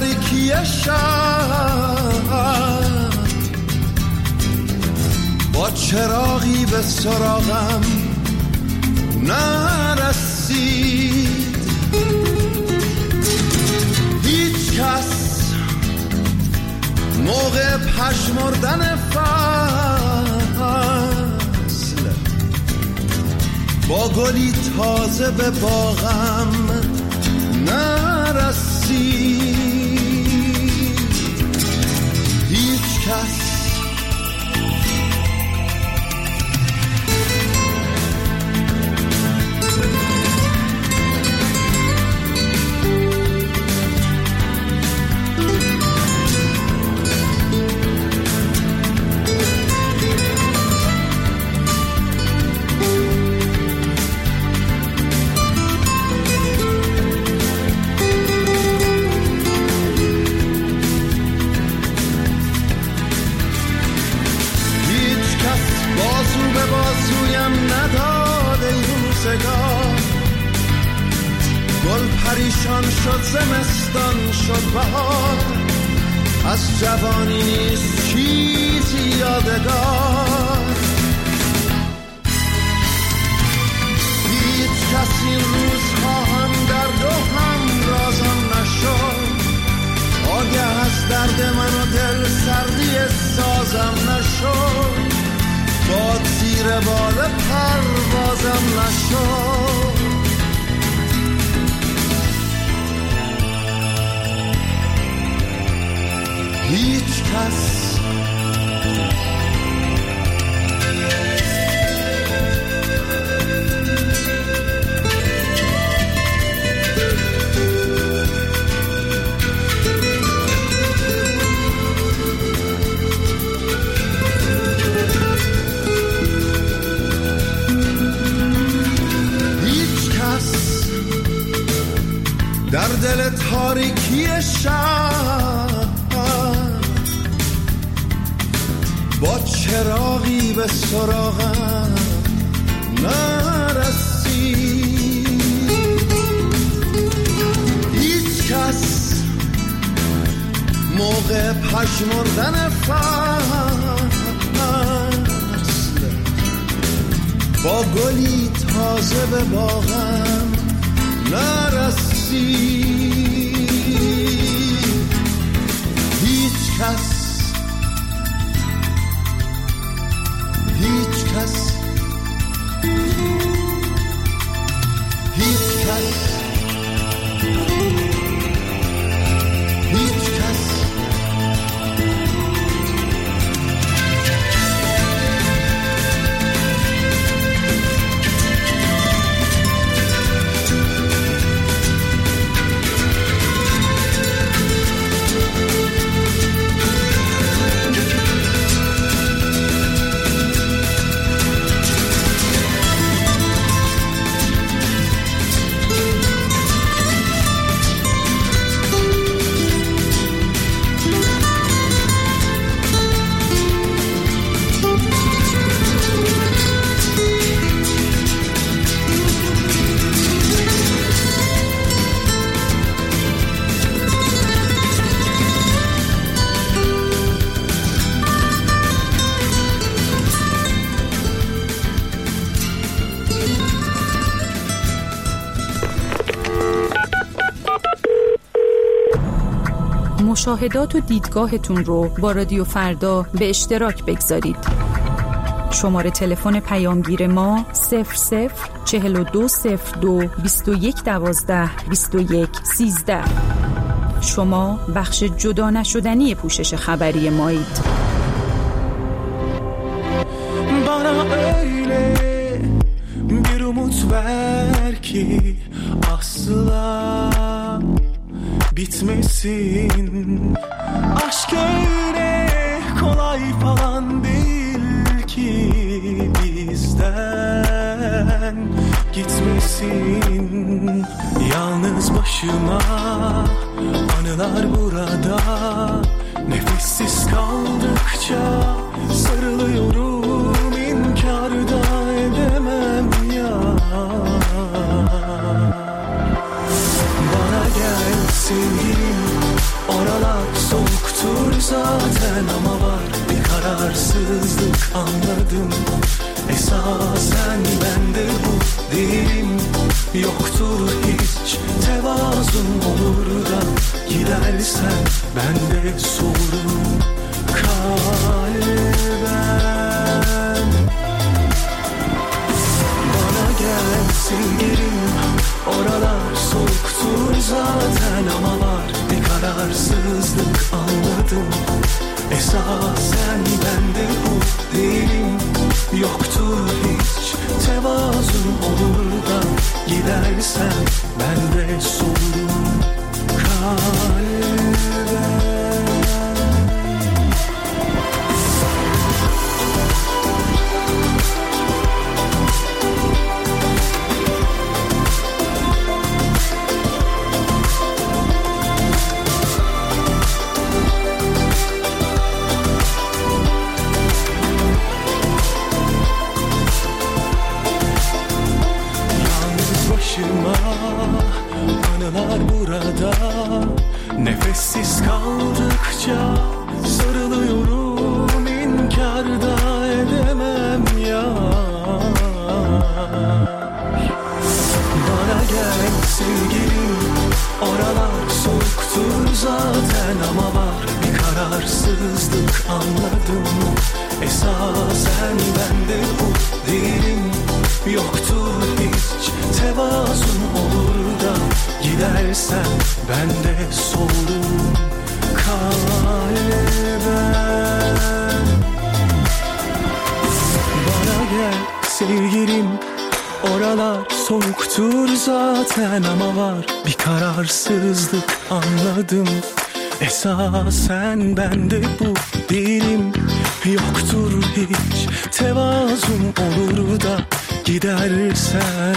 تاریکی شب با چراغی به سراغم نرسید. هیچ کس موقع پژمردن فصل با گلی تازه به باغم نرسید. هیچ کس گل پریشان شد، زمستان شد بهار، از جوانی نیست چیزی یادگار. هیچ کسی این روزها هم درد و هم رازم نشد، آگه از درد من و دل سردی سازم نشد، باد زیر بال پروازم نشد. هیچ کس در دل تاریکی شب با چراغی به سراغم نرسید. هیچ کس موقع پژمردن فصل با گلی تازه به باغم نرسید. هیچ کس هیچ کس هیچ کس هیچ کس مشاهدات و دیدگاهتون رو با رادیو فردا به اشتراک بگذارید. شماره تلفن پیامگیر ما 004202 2112 2113. شما بخش جدا نشدنی پوشش خبری مایید. Bana öyle bir umut ver ki asla bitmesin. Aşk öyle kolay falan değil ki bizden gitmesin. Yalnız başıma anılar burada, nefessiz kaldıkça sarılıyorum, inkar da edemem ya. Bana gel sevgilim, kararsızlık anladım. Esasen bende bu değilim. Yoktur hiç tevazun, olur da gidersen bende sorun kalben. Bana gel sevgilim, oralar soğuktur zaten ama var bir kararsızlık anladım. Esasen bende bu değilim. Yoktur hiç tevazun, olur da gidersen bende sorun kalben. Anılar burada, nefessiz kaldıkça sarılıyorum, inkarda edemem ya. Bana gel sevgilim, oralar soğuktur zaten ama var bir kararsızlık anladım. Esasen bende bu değilim. Yoktur hiç tevazun, olur da gidersen bende sorun kalben. Bana gel sevgilim, oralar soğuktur zaten ama var bir kararsızlık anladım. Esasen bende bu değilim. Yoktur hiç tevazun, olur da gidersen.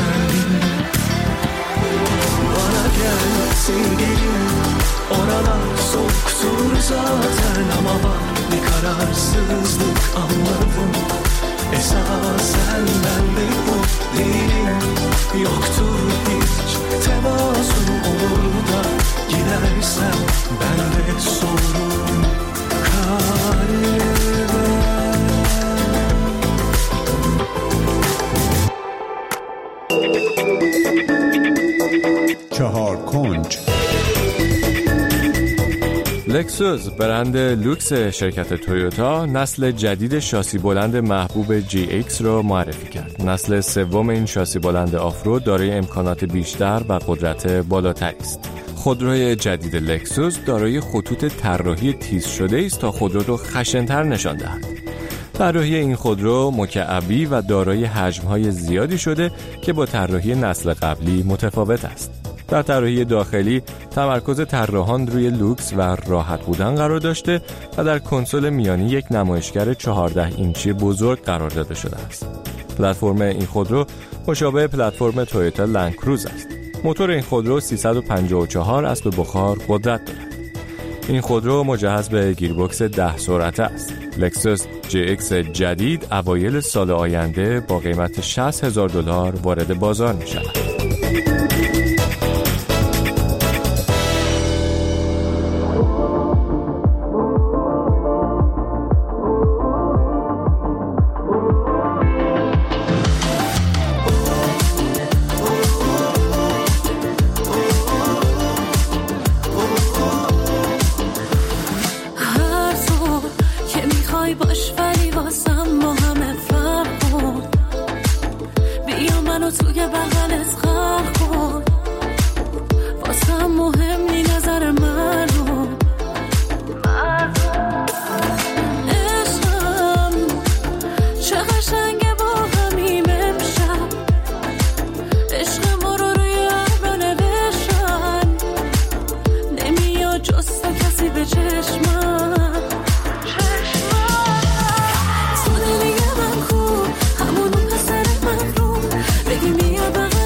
Bana gel sevgilim, oralar soğuktur zaten ama var bir kararsızlık anladım. Esasen bende bu değilim. Yoktur hiç tevazun, olur da gidersen bende sorun kalben. چهار کنج. لکسوس برند لوکس شرکت تویوتا نسل جدید شاسی بلند محبوب GX را معرفی کرد. نسل سوم این شاسی بلند آفرود دارای امکانات بیشتر و قدرت بالاتری است. خودروی جدید لکسوس دارای خطوط طراحی تیز شده است تا خودرو را خشن‌تر نشان دهد. طراحی این خودرو مکعبی و دارای حجم‌های زیادی شده که با طراحی نسل قبلی متفاوت است. در طراحی داخلی تمرکز طراحان روی لوکس و راحت بودن قرار داشته و در کنسول میانی یک نمایشگر 14 اینچی بزرگ قرار داده شده است. پلتفرم این خودرو مشابه پلتفرم تویوتا لندکروز است. موتور این خودرو 354 اسب بخار قدرت دارد. این خودرو مجهز به گیربکس 10 سرعته است. لکسوس GX جدید اوایل سال آینده با قیمت $60,000 وارد بازار می شود. بگی میا بغل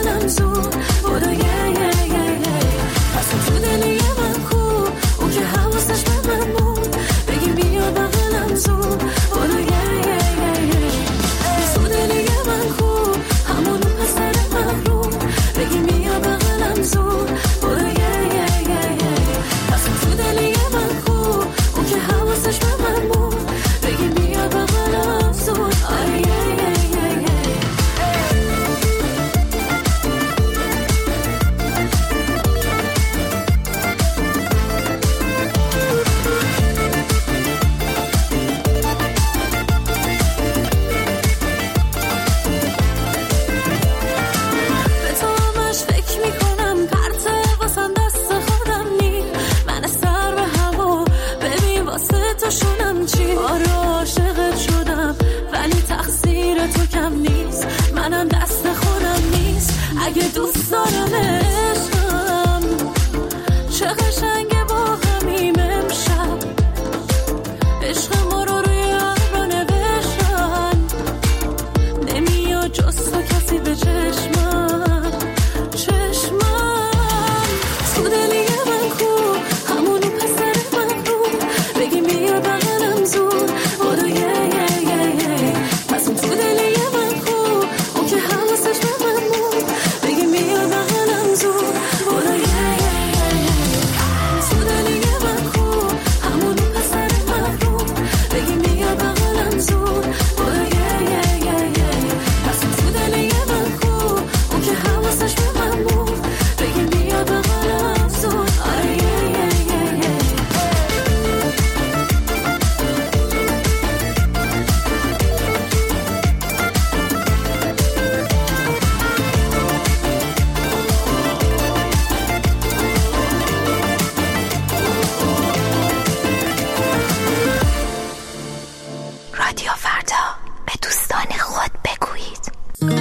رادیو فردا، به دوستان خود بگویید.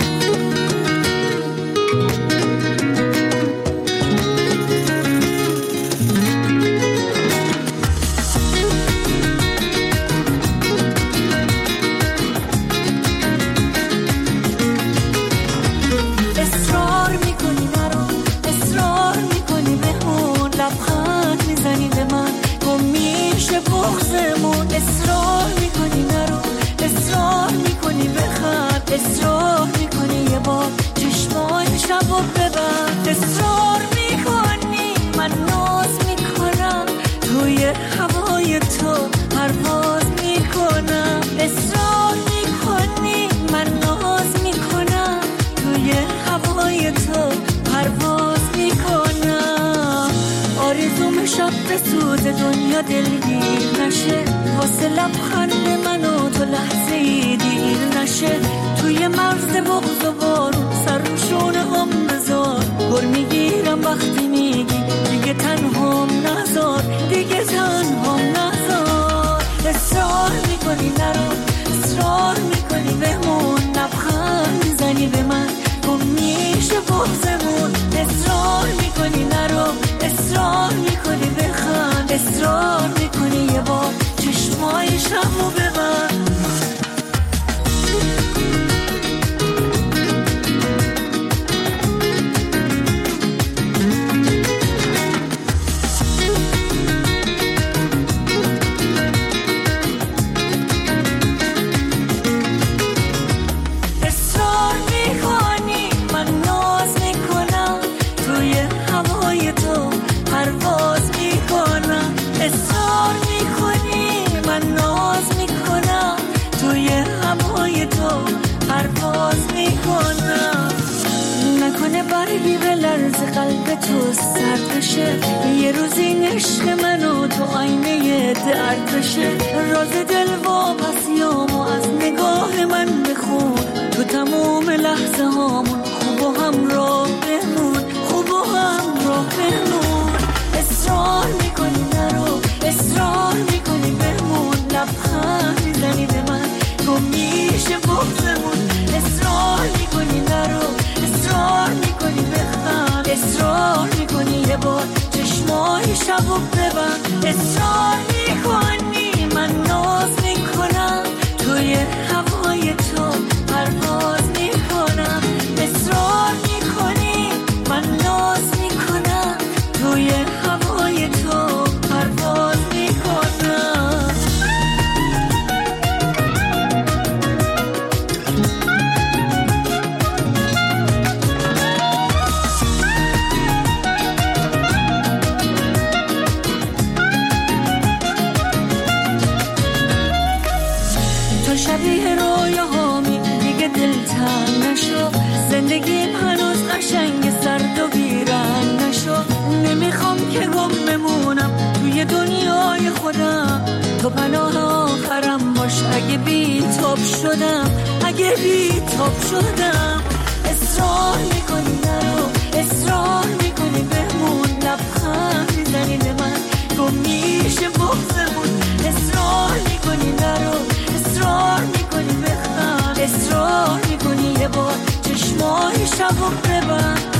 اصرار میکنی یه بار چشمای شب و ببند، اصرار میکنی من ناز میکنم توی هوای تو پرواز میکنم، اصرار میکنی من ناز میکنم توی هوای تو پرواز میکنم. آرزوم شب به سوز دنیا دلگیر نشه، واسه لبخند من و تو لحظه ای دیر نشه، توی مرز بغض و بارون سر روشونه هم بذار، گر میگیرم وقتی میگی دیگه تنهام نذار، دیگه تنهام نذار. اصرار میکنی نرو، اصرار میکنی بمون، لبخند میزنی به من گم میشه بغضمون، اصرار میکنی نرو، اصرار میکنی بخند، اصرار میکنی یه بار چشمای شبو ببند. برگی به لرز قلب تو سرد بشه، یه روز این عشق منو تو آینه درد بشه، راز دل واپسیامو از نگاه من بخون، تو تموم لحظه هامون خوب و همراه بمون، خوب و همراه بمون. اصرار میکنی نرو، اصرار میکنی بمون، لبخند میزنی به من تو میشه بغضمون، اصرار میکنی نرو، اصرار میکنی بخند، اصرار میکنی یه بار چشمای شبو ببند، اصرار میکنی من ناز میکنم توی هوای تو پرواز میکنم، اصرار میکنی من ناز میکنم توی هوای تو پرواز میکنم. شبیه رویاهامی دیگه دلتنگ نشو، زندگیم هنوز قشنگ سرد و بیرنگ نشو، نمیخوام که گم بمونم توی دنیای خودم، تو پناه آخرم باش اگه بی تاب شدم، اگه بی تاب شدم. اصرار میکنی نرو، اصرار میکنی بمون، لبخند میزنی به من گم میشه بغضمون، اصرار میکنی نرو، اصرار میکنی بخند، اصرار میکنی یه بار چشمای شبو ببند.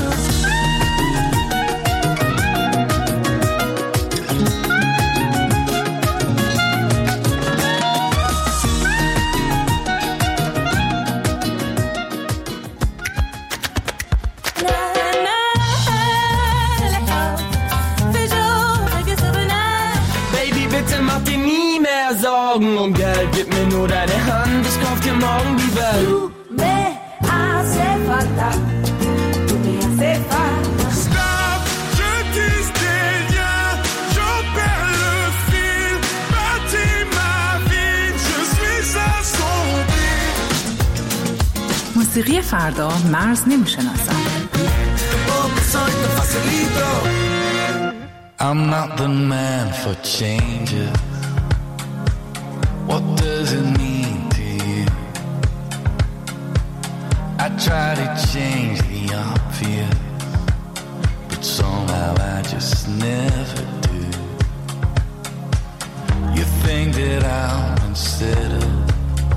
Und Geld, gib mir nur deine Hand, ich kauf dir morgen die Welt. Tu me hace falta, tu me hace falta. Stop, je tisse des liens, j'en perds le fil, bâtis ma vie, je suis assombri. موسیقی فردا مرز نمیشناسن. I'm not the man for changes. What does it mean to you? I try to change the obvious, but somehow I just never do. You think that I'm unsettled,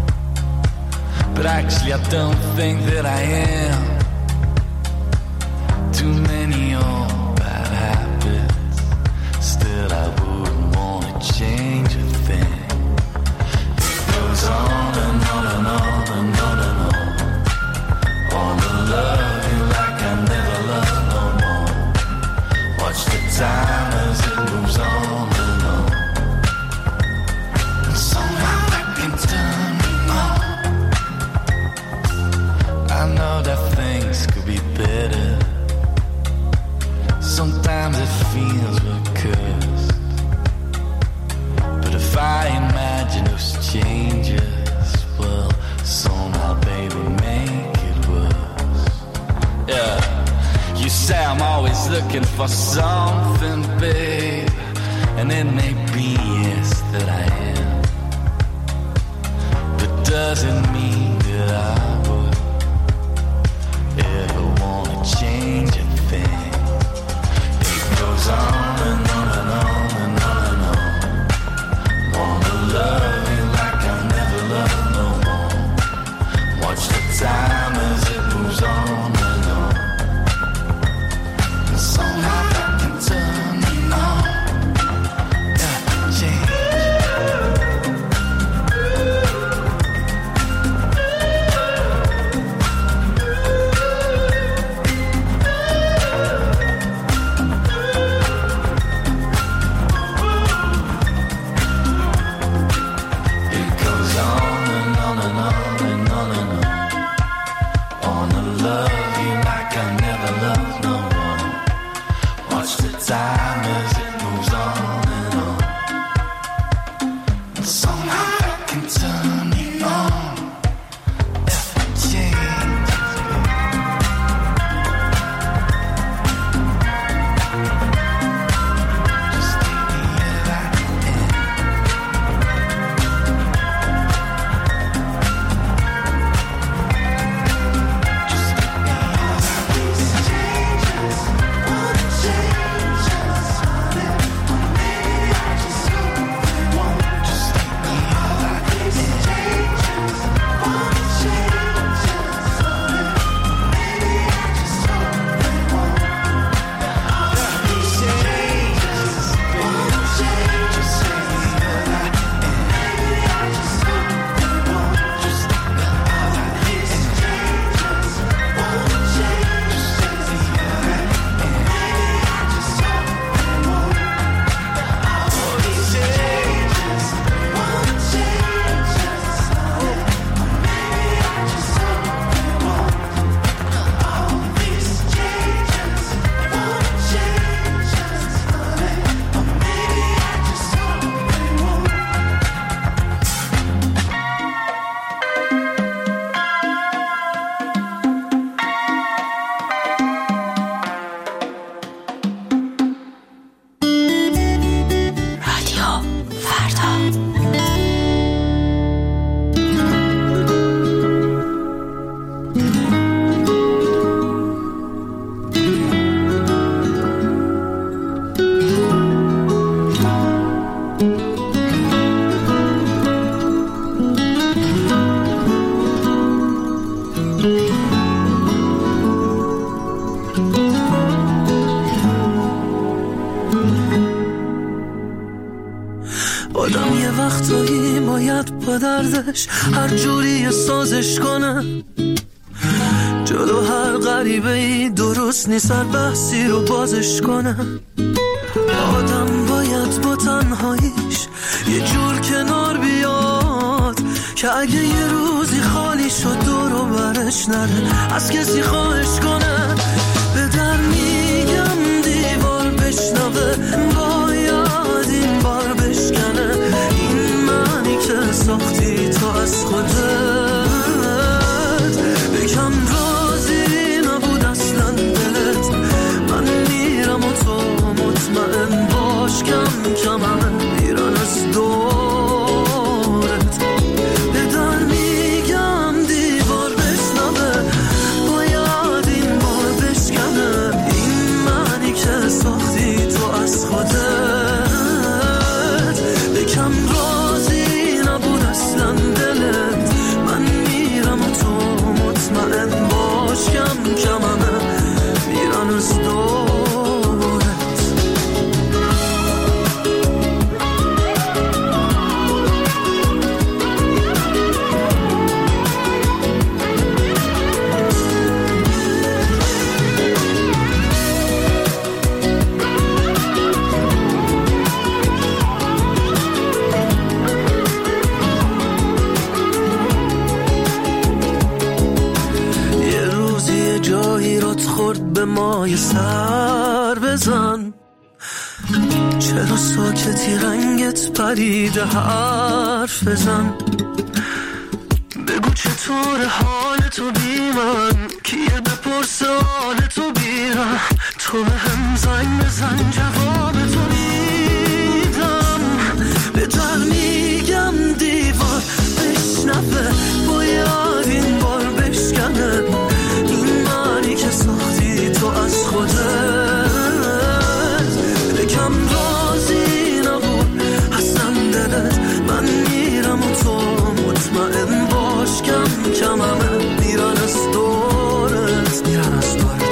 but actually I don't think that I am. Too many old bad habits, still I wouldn't want to change a thing. It goes on and on and on and on and on. Wanna love you like I never loved no more. Watch the time as it moves on and on. And somehow I can turn me on. I know that things could be better. Sometimes it feels we're cursed. But if I imagine those changes, well, somehow, baby, make it worse. Yeah, you say I'm always looking for something, babe, and it may be, yes, that I am. But does it mean that I would ever want to change a thing? It goes on and on and on and on and on. Wanna love you like I never loved no more. Watch the time as it moves on and on. And somehow I can turn me on. Yeah, change. It goes on and on and on and on and on. Wanna love you like I never loved no more. Watch the time as it moves on and on. And somehow I can turn you on. Yeah, change. Just leave me here like I am. Just leave me here like these changes wanna change us, honey. Or maybe I just simply won't. Just leave me here like these changes wanna change us, honey. Or maybe I just simply won't. These changes wanna change us, honey. Maybe I just simply won't. Just leave me here like these changes wanna change us, honey. Maybe I just simply won't. All these changes wanna change us, honey. Maybe I just simply won't. All these changes wanna change us, honey. Maybe I just simply won't. رادیو فردا. آدم یه وقتایی باید با دردش هر جوری سازش کنه. جلو هر غریبه‌ای درست نیست هر بحثی رو بازش کنه. آدم باید با تنهاییش یه جور کنار بیاد که اگه یه روزی خالی شد دور و برش نره از کسی خواهش کنه. به در میگم دیوار بشنوه باید این بار بشکنه. این معنی که ساختی تو از خودت بکم راضی نبود اصلا دلت. من میرم و تو مطمئن باش کم کم همه میرن از دورت. به در میگم دیوار بشنوه باید این بار بشکنه. این معنی که ساختی تو از خودت بکم راضی نبود اصلا دلت. من اما یه سر بزن. چرا ساکتی رنگت پریده حرف بزن. بگو چطور حال تو بی من، کیه بپرسه حال تو بیرم. تو به هم زنگ بزن جواب تو میدم. به در میگم دیوار بشنفه، باید این بار بشکنه. این معنی که ساختی تو از خودت. بکم رازی نبود اصلا دلت. من میرم و تو مطمئن باش کم کم همه میرن از دورت، میرن از دورت.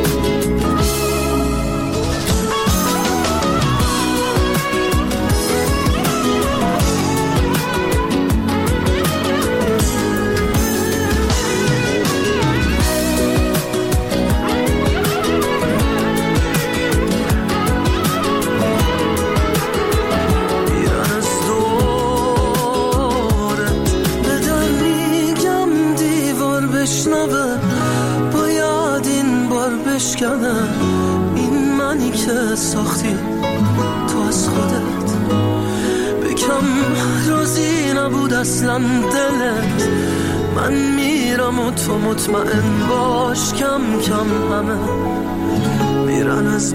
باید این بار بشکنه. این منی که ساختی تو از خودت. بکم راضی نبود اصلا دلت. من میرم و تو مطمئن باش کم کم همه میرن از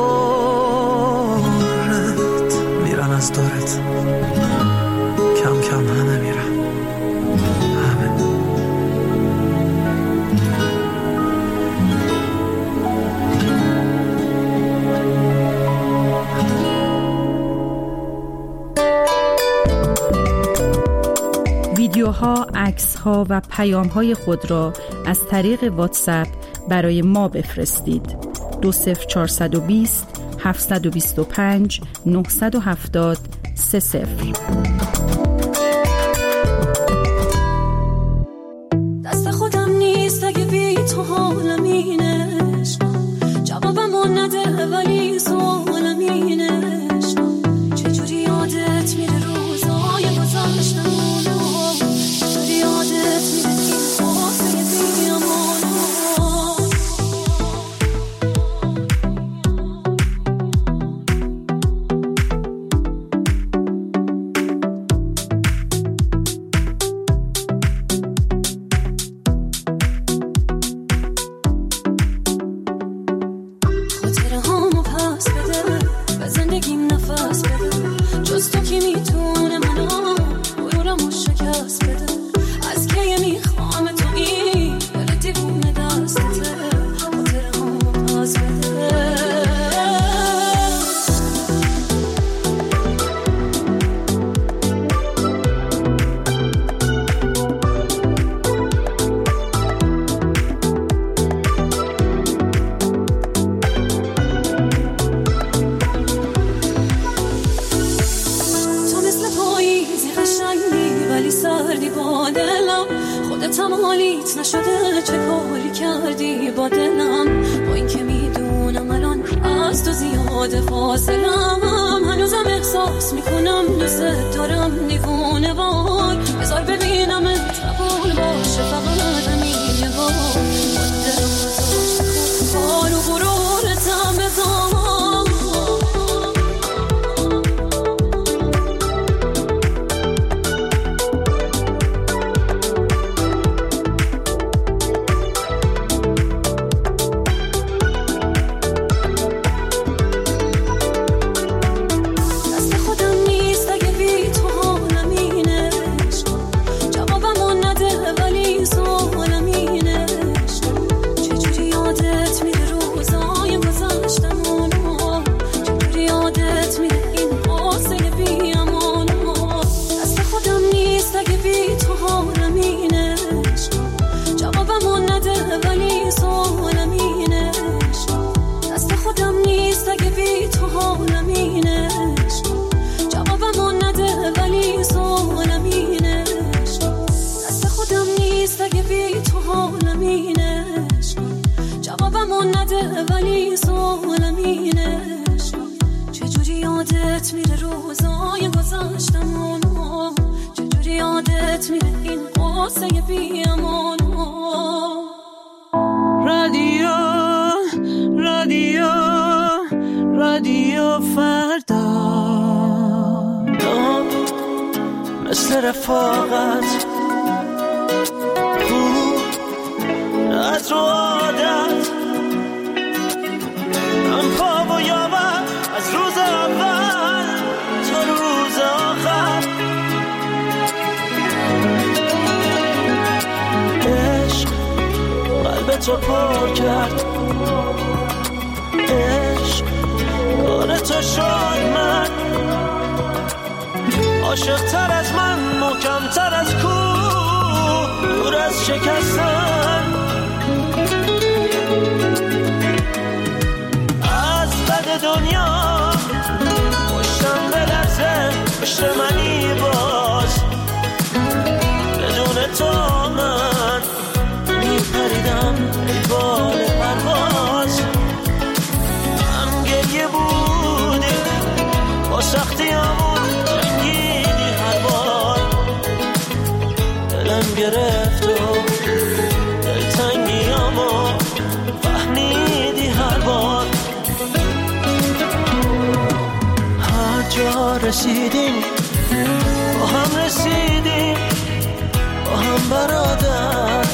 دورت، میرن از دورت. کم کم همه میرن. ویدیوها، عکس‌ها و پیام‌های خود را از طریق واتساپ برای ما بفرستید. 20420 725 970 30. دست خودم نیست اگه بی تو حالم اینه. جوابمو نده ولی سوالم اینه. چجوری یادت میره روزای گذشتمونو. چجوری یادت میره این واسه بیامونو. رادیو فردا، نام مثل رفاقت، از رو عادت، هم پا و یاور از روز اول تا روز آخر. عشق قلبتو پر کرد، عشق کارتو شد، من عاشق‌تر از من، محکم‌تر از کوه، دور از شکستن. از بد دنیا پشتم بلرزه، پشت منی باز، بدون تو من میپریدم ای بال پرواز. هم گریه بودی با سختیامون، جنگیدی هر بار، دلم گرفت و دلتنگیامو فهمیدی هر بار. هر جا رسیدیم با هم رسیدیم، با هم برادر،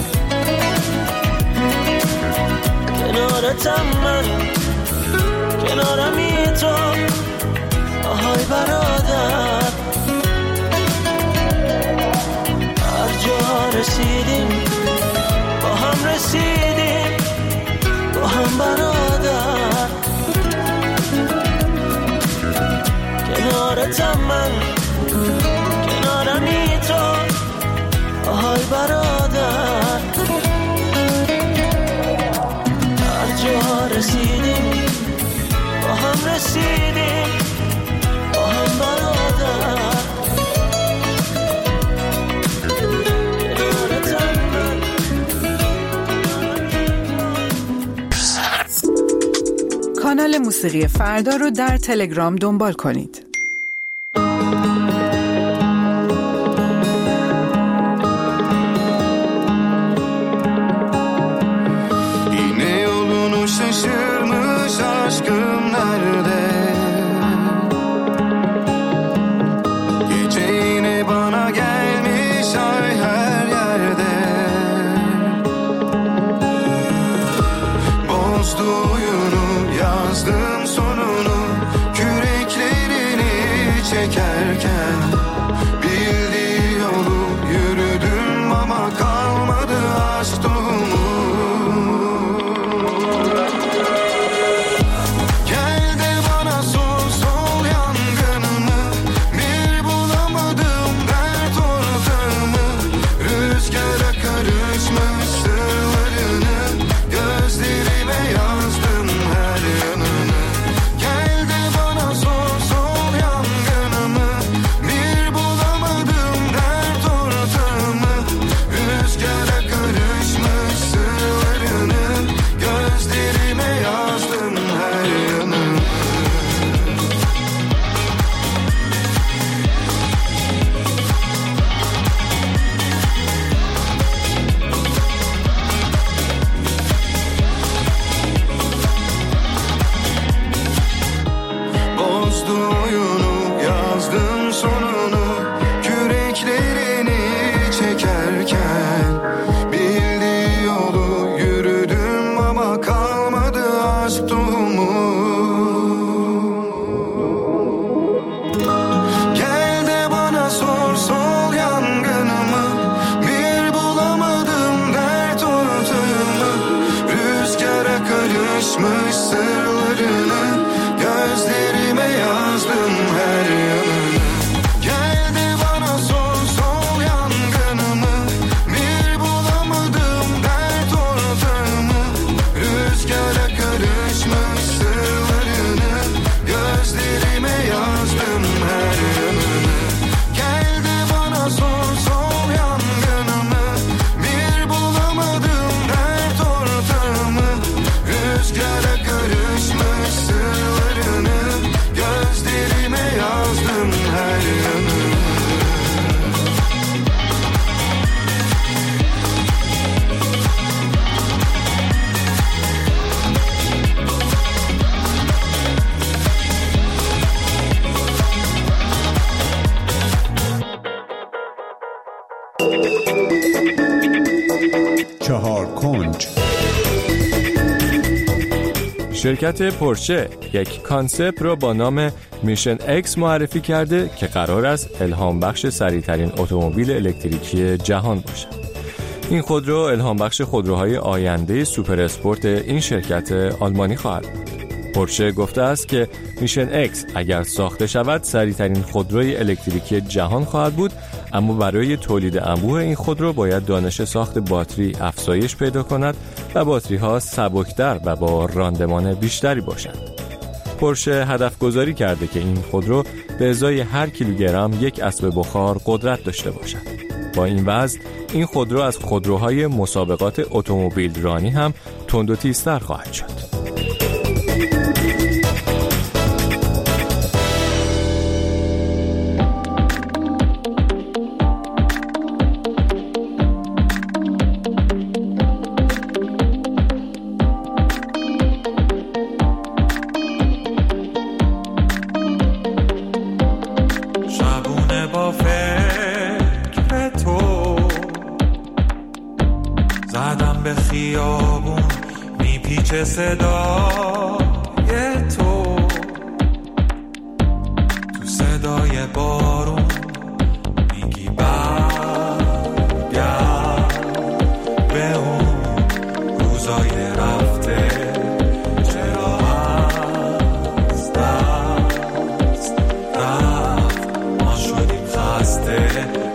کنارتم من، کنارمی تو، آهای برادر. هر جا رسیدیم با هم رسیدیم، با هم برادر، کنارتم من، کنارمی تو، آهای برادر. هر جا رسیدیم با هم رسیدیم، با هم برادر، کنارتم من. کانال موسیقی فردا رو در تلگرام دنبال کنید. Şaşırmış aşkım nerede? Gece yine bana gelmiş ay her yerde. Bozdu oyunu, yazdım sonunu, küreklerini çekerken. Bildiği yolu yürüdüm ama kalmadı aşk tohumu. Rüzgara karış چهار کنج. شرکت پورشه یک کانسپت را با نام میشن اکس معرفی کرده که قرار است الهام بخش سریعترین اتومبیل الکتریکی جهان باشد. این خودرو الهام بخش خودروهای آینده سوپر اسپورت این شرکت آلمانی خواهد بود. پورشه گفته است که میشن اکس اگر ساخته شود سریعترین خودروی الکتریکی جهان خواهد بود، اما برای تولید انبوه این خودرو باید دانش ساخت باتری افزایش پیدا کند و باتری ها سبکتر و با راندمان بیشتری باشند. پورشه هدف گذاری کرده که این خودرو به ازای هر کیلوگرم یک اسب بخار قدرت داشته باشد. با این وزن این خودرو از خودروهای مسابقات اتومبیل رانی هم تند و تیزتر خواهد شد. خیابون میپیچه صدای تو صدای بارون میگی برگرد به اون روزای رفته، چرا از دست رفت ما شدیم خسته.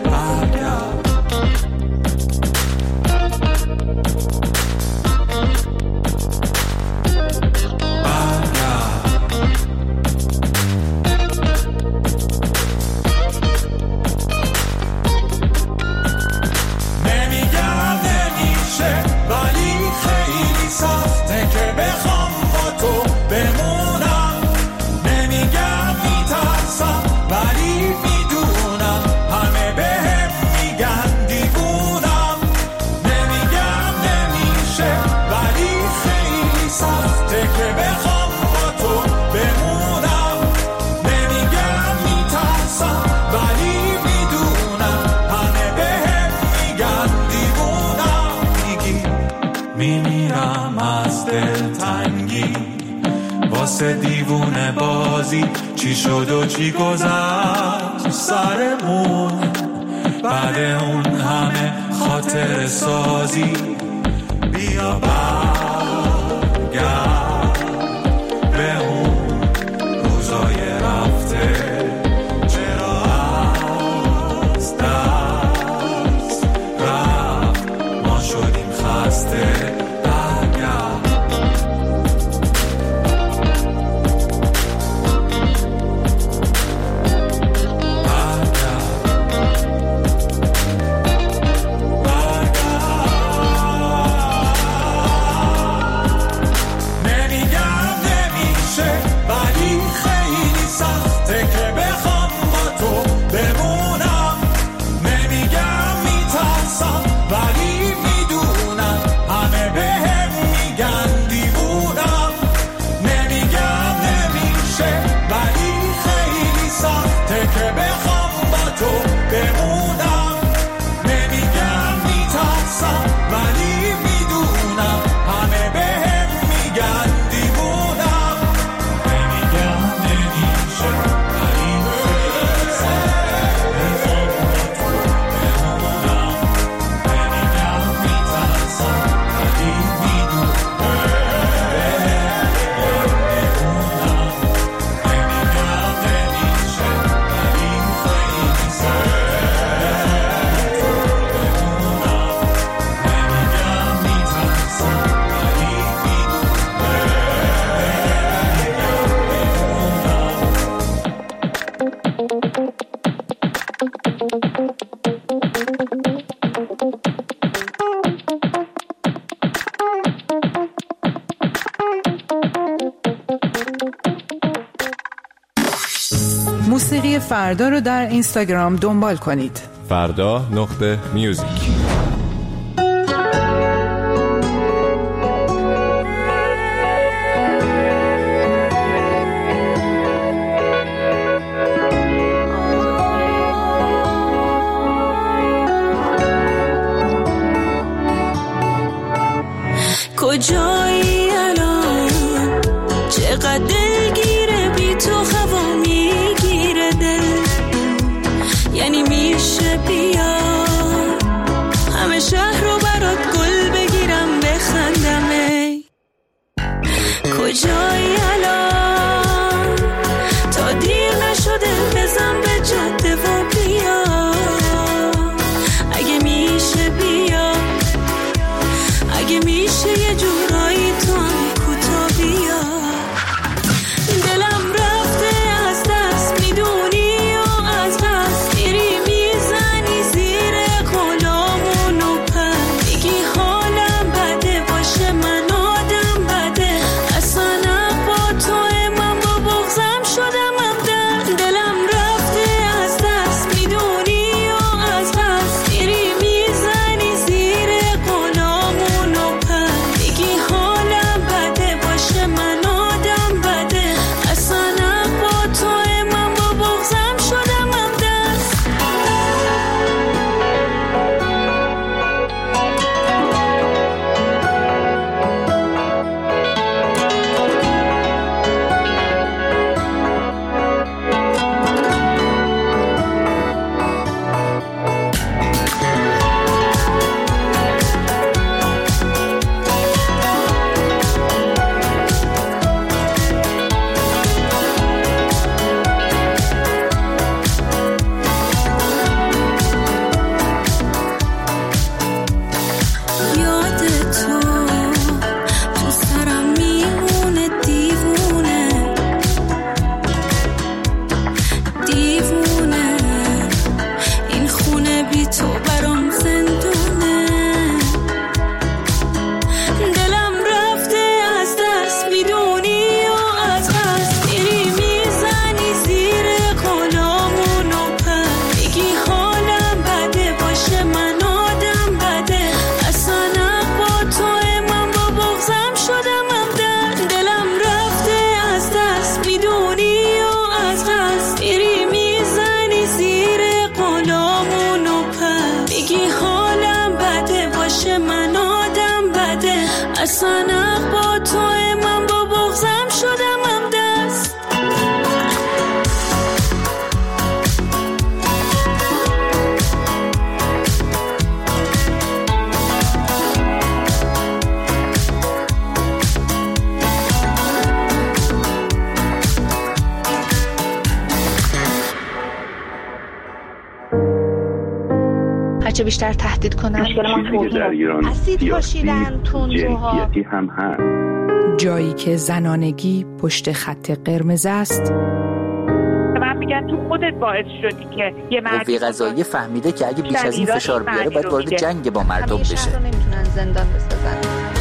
واسه دیوونه بازی چی شد و چی گذشت سرمون، بعد اون همه خاطر سازی بیا برگرد به اون روزای رفته، چرا از دست رفت ما شدیم خسته. موسیقی فردا رو در اینستاگرام دنبال کنید. فردا.میوزیک. کجایی الان؟ چقدر دلگیره بی تو هوا میگیره دل. یعنی میشه بیا همه شهر رو برات گل بگیرم بخندم. ای کجایی الان؟ تا دیر نشده بزن به جاده و بیا. اگه میشه بیا، اگه میشه یه جورایی تو هم کوتا بیا. دلم رفته از دست میدونی و از قصد میری میزنی زیر غلامون و پر. میگی حالم بده باشه من آدم بده. اصلا با تو من با بغضم شدم همدم. دلم رفته از دست میدونی و از قصد میری میزنی زیر غلامون و پر. میگی حالم بده باشه من آدم بده. اصلا با تو من با بغضم شدم همدست. یاد تو سرم میمونه دیوونه دیوونه. این خونه بی تو برام زندونه. دلم رفته از دست میدونی و از قصد میری میزنی زیر غلامون و پر. میگی حالم بده باشه من آدم بده. اصلا با تو من با بغضم شدم همدم. دلم رفته از دست میدونی و از قصد میری میزنی زیر غلامون و پر. میگی حالم بده باشه من آدم بده. اصلا با تو من با بغضم شدم همدست. هرچه بیشتر تهدید کنن چیزی که در ایران اسید پاشیدن تندروها جنسیتی هم هست. جایی که زنانگی پشت خط قرمز است. من میگن تو خودت باعث شدی که یه قوه قضاییه فهمیده که اگه بیش از این فشار بیاره باید وارد جنگ با مردم بشه. نمیتونن زندان بسازن.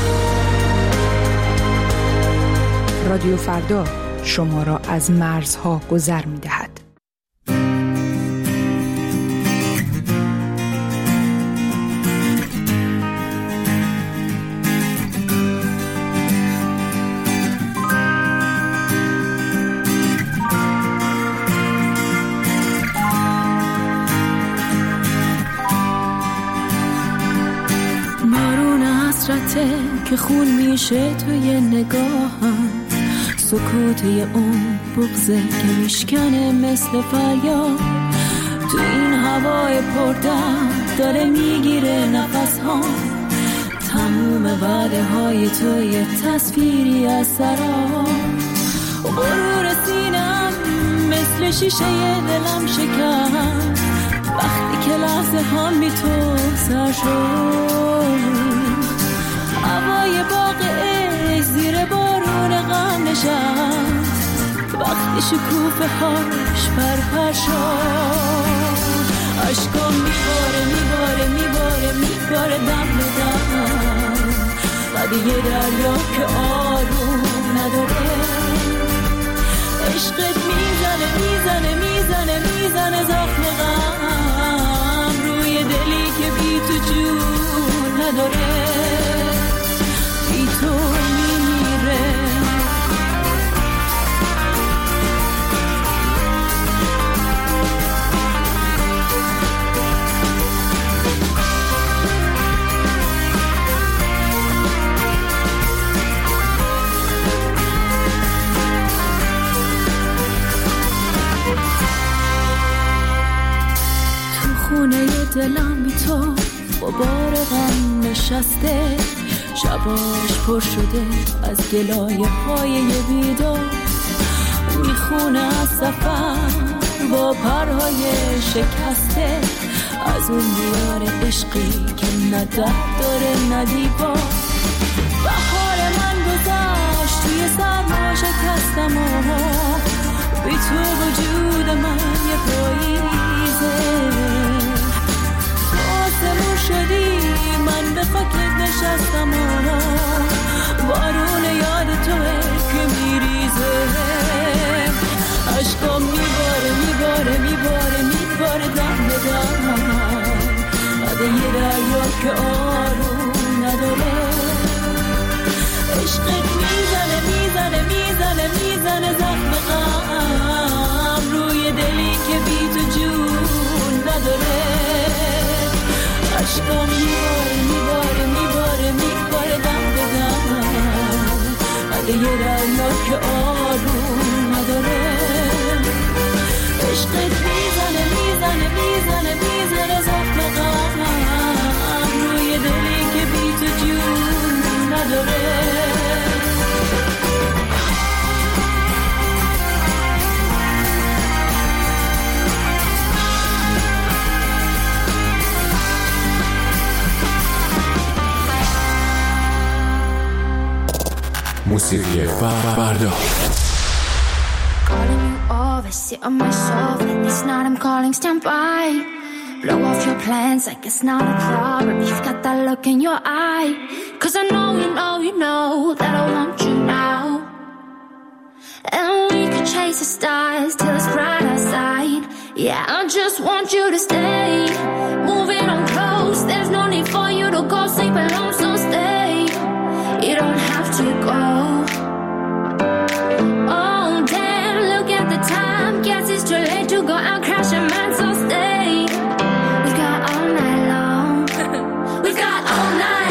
رادیو فردا شما را از مرزها گذر می‌دهد. که خون میشه توی نگاهم. سکوت یه اون بغضه که میشکنه مثل فریاد. تو این هوای پردرد داره میگیره نفس ها. تموم وعده های تو یه تصویری از سراب. غرور سینم مثل شیشه دلم شکست وقتی که لحظه هم بی تو سر شد. هوای باغ عشق زیر بارون غم نشست وقتی شکوفه هاش پرپر شد. عشقم میباره دم به دم. بعد یه دریا که آروم نداره. عشقت میزنه زخم غم روی دلی که بی تو جون نداره. بی تو میمیره. نشسته، شباش پر شده از گلایه های بیدار. میخونه از سفر با پرهای شکسته، از اون دیار عشقی که نه در داره نه دیوار. بهار من گذشت توی سرما شکستم و بی تو وجود من یه پاییزه. آسمون شدی من به خاکت نشستم و بارون یاد توه که میریزه. عشقم میباره دم به دم، عده یه دریا که آروم نداره. عشقت میزنه زخم غم روی دلی که بی تو جون نداره. عشقم میباره دم به دم، عده یه دریا که آروم نداره. عشقت میزنه زخم غم روی دلی که بی تو جون نداره. موسیقی فردا. Calling you over, sit on my sofa. This night I'm calling, stand by. Blow off your plans like it's not a problem. You've got that look in your eye. 'Cause I know you know that I want you now. And we could chase the stars till it's bright outside. Yeah, I just want you to stay. Moving on close, there's no need for you to go sleep alone, so stay. You don't have to go. Oh damn, look at the time. Guess it's too late to go out crashing, man, so stay. We got all night long. We got all night.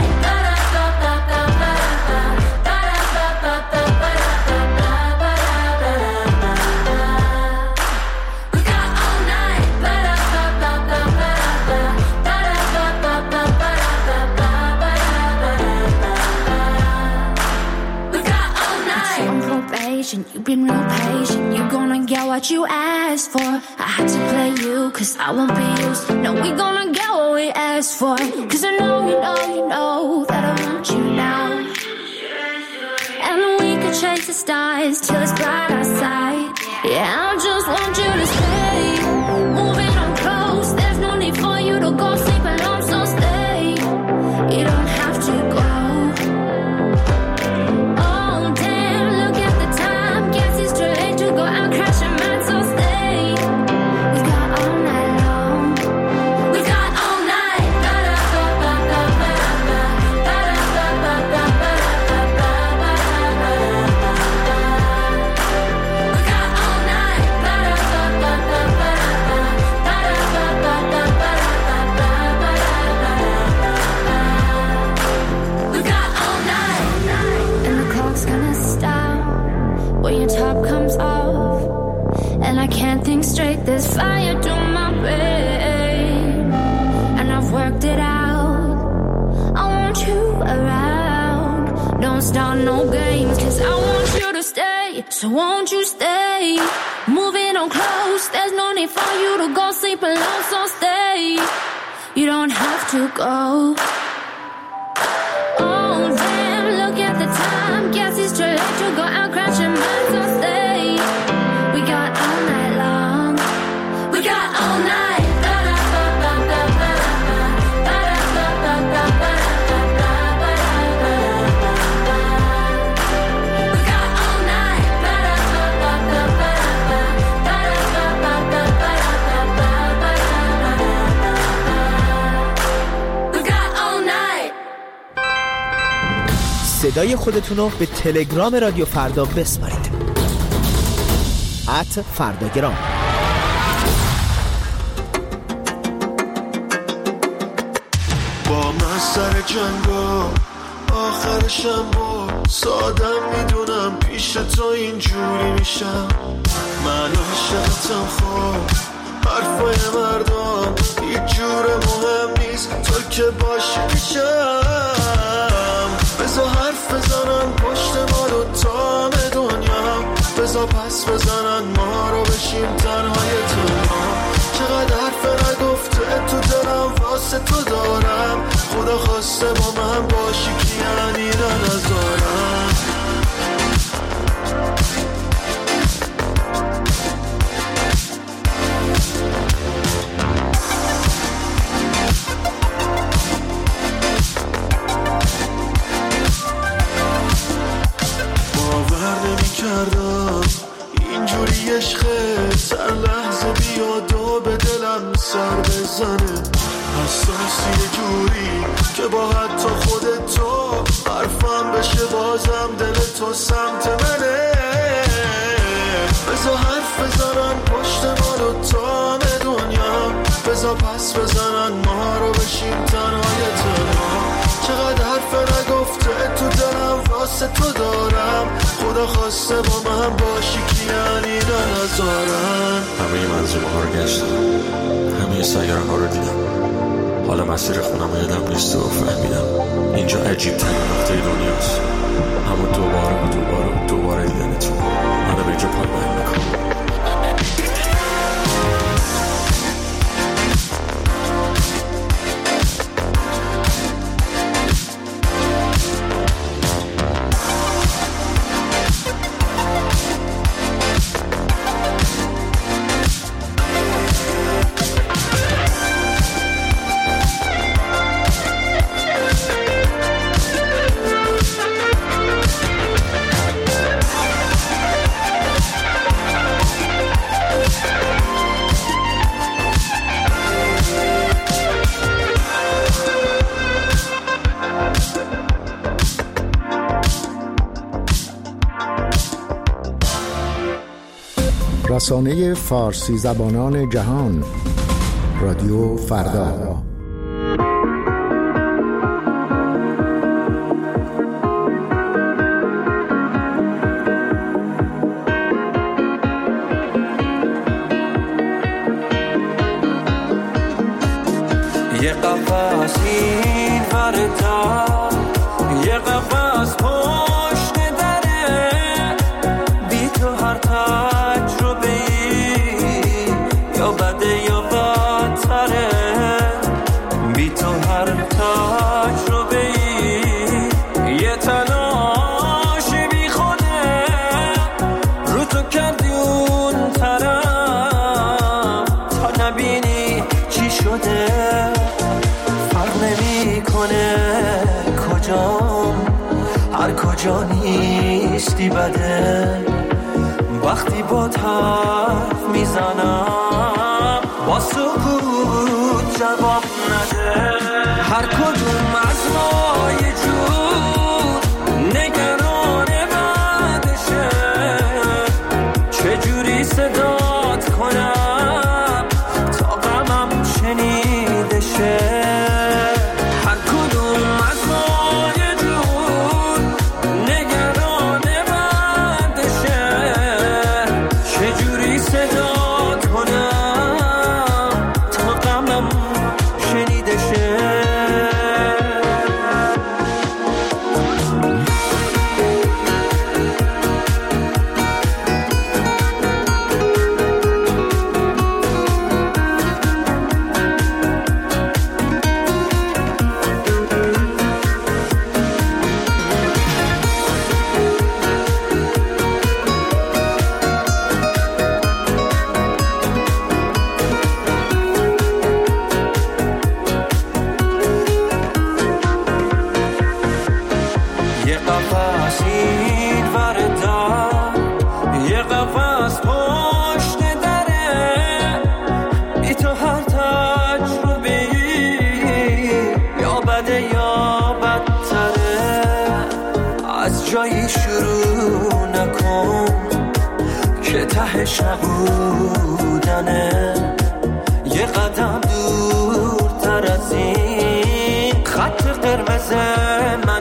You've been real patient, you're gonna get what you asked for. I had to play you, 'cause I won't be used. No, we're gonna get what we asked for. 'Cause I know you know that I want you now. And we could chase the stars till it's bright outside. Yeah, I just want you to stay. Moving on close, there's no need for you to go sleep alone, so stay. You don't have to go. Think straight, there's fire to my brain, and I've worked it out. I want you around. Don't start no games, 'cause I want you to stay. So won't you stay? Moving on close, there's no need for you to go sleep alone, so stay. You don't have to go. Oh damn, look at the time. Guess it's too late to go out crashing, man, so stay. We got all night long. We got all night. صدای خودتون رو به تلگرام رادیو فردا بسپارید. @فرداگرام. با من سر جنگا آخرشم با سادم میدونم پیش تو اینجوری میشم. من عاشقتم، خب حرفای مردم هیچ جور مهم نیست روز تو که باشی میشم. بذار حرف بزنن پشت ما رو تام دنیا، بذار پس بزنن ما رو بشیم تنهای تنها. چقدر حرف نگفته تو دلم واسه تو دارم، خدا خواسته با من باشی که یعنی نذارم. باور نمی کردم اینجوری عشقه سر لحظه بیاد و به دلم سر بزنه. حساسی یه جوری که با حتی خودتو حرفم بشه بازم دل تو سمت منه. بذار حرف بزنن پشت ما رو تام دنیا، بذار پس بزنن ما رو بشیم تنهای تنها. چقدر حرف نگفته تو دلم واسه تو دارم، خدا خواسته با من باشی که یعنی نذارم. همه منظومه ها رو گشتم، همه سیاره ها رو دیدم، حالا مسیر خونم رو یادم نیست و فهمیدم اینجا عجیب ترین نقطه دنیاست. همون دوباره دیدن تو منو به اینجا پایمال میکنم. رسانه فارسی زبانان جهان رادیو فردا. یه قفس این وردا، یه قفس پشت دره، بی تو هر تجربه‌ای یا بده یا بدتره، بی تو هر تجربه‌ای یه تلاش بی خوده، رو تو کردی اون طرف تا نبینی چی شده. کجام هر کجا نیستی بده، وقتی با حرف میزنم با سکوت جواب نده. هر کدوم از ما یه جور نگران بعدشه، چجوری صدات کنم تا غمم شنیده شه. جایی شروع نکن که تهش نبودنه، یه قدم دورتر از این خط قرمز